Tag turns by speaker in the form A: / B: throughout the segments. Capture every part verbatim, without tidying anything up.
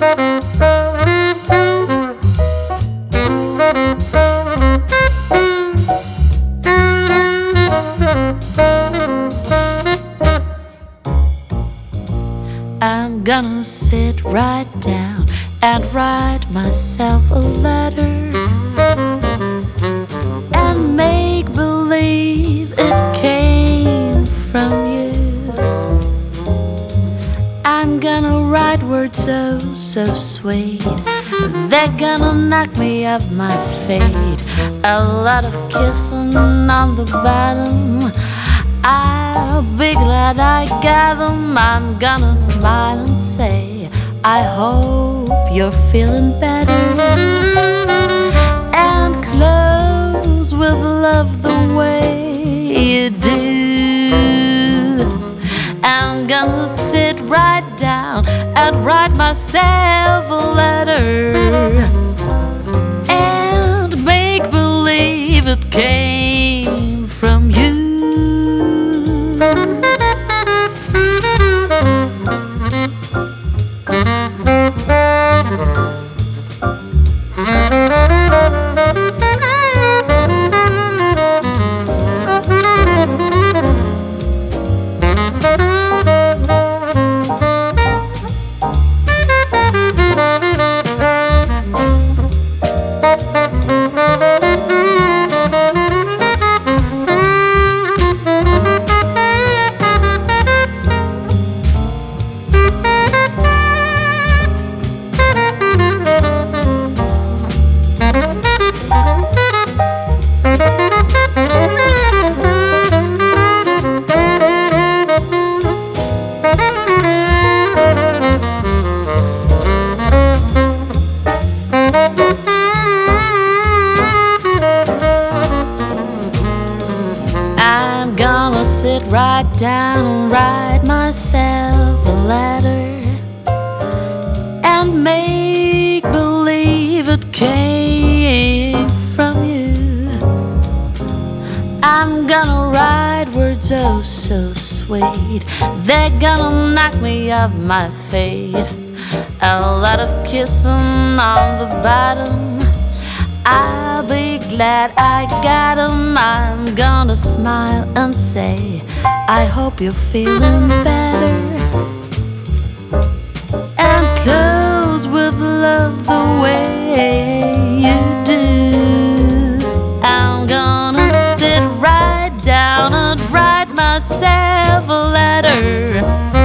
A: I'm gonna sit right down and write myself a letter and make believe it came from you. I'm gonna write words so, so sweet, they're gonna knock me off my feet. A lot of kissing on the bottom, I'll be glad I got them. I'm gonna smile and say, I hope you're feeling better, and close with love the way you do. I'm gonna sit right down and write myself a letter and make believe it came from you. I'm gonna sit right down and write myself a letter and make believe it came from you. I'm gonna write words oh so sweet, they're gonna knock me off my feet. A lot of kissing on the bottom, I'll be glad I got 'em. I'm gonna smile and say, I hope you're feeling better, and close with love the way you do. I'm gonna sit right down and write myself a letter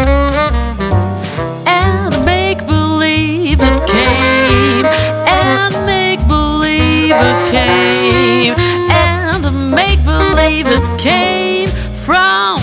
A: and make believe it came, and make believe it came, and make believe it came from